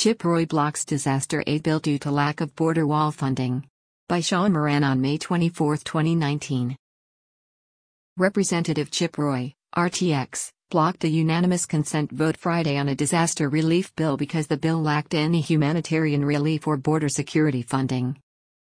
Chip Roy blocks disaster aid bill due to lack of border wall funding. By Sean Moran on May 24, 2019. Representative Chip Roy, RTX, blocked a unanimous consent vote Friday on a disaster relief bill because the bill lacked any humanitarian relief or border security funding.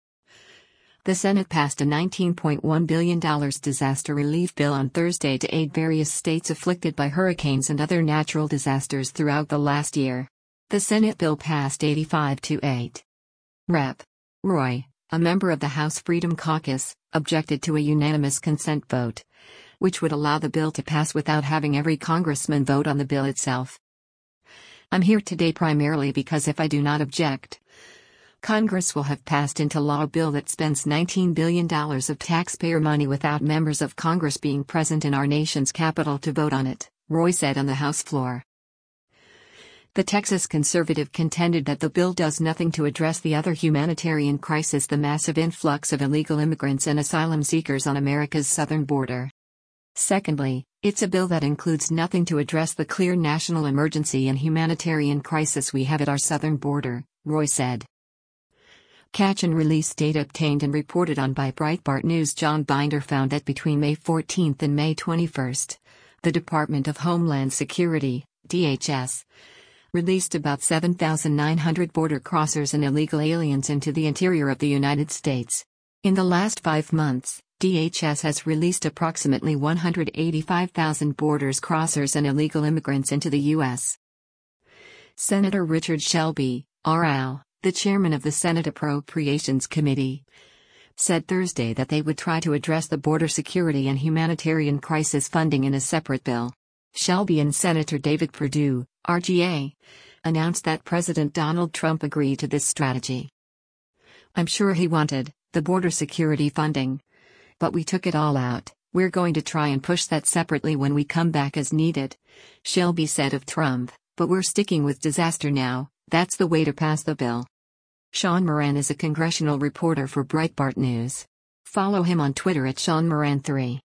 The Senate passed a $19.1 billion disaster relief bill on Thursday to aid various states afflicted by hurricanes and other natural disasters throughout the last year. The Senate bill passed 85-8. Rep. Roy, a member of the House Freedom Caucus, objected to a unanimous consent vote, which would allow the bill to pass without having every congressman vote on the bill itself. I'm here today primarily because if I do not object, Congress will have passed into law a bill that spends $19 billion of taxpayer money without members of Congress being present in our nation's capital to vote on it, Roy said on the House floor. The Texas conservative contended that the bill does nothing to address the other humanitarian crisis, the massive influx of illegal immigrants and asylum seekers on America's southern border. Secondly, it's a bill that includes nothing to address the clear national emergency and humanitarian crisis we have at our southern border, Roy said. Catch and release data obtained and reported on by Breitbart News' John Binder found that between May 14 and May 21, the Department of Homeland Security, DHS, released about 7,900 border crossers and illegal aliens into the interior of the United States. In the last 5 months, DHS has released approximately 185,000 border crossers and illegal immigrants into the U.S. Senator Richard Shelby, RL, the chairman of the Senate Appropriations Committee, said Thursday that they would try to address the border security and humanitarian crisis funding in a separate bill. Shelby and Senator David Perdue, RGA, announced that President Donald Trump agreed to this strategy. I'm sure he wanted the border security funding, but we took it all out. We're going to try and push that separately when we come back as needed, Shelby said of Trump, but we're sticking with disaster now. That's the way to pass the bill. Sean Moran is a congressional reporter for Breitbart News. Follow him on Twitter at SeanMoran3.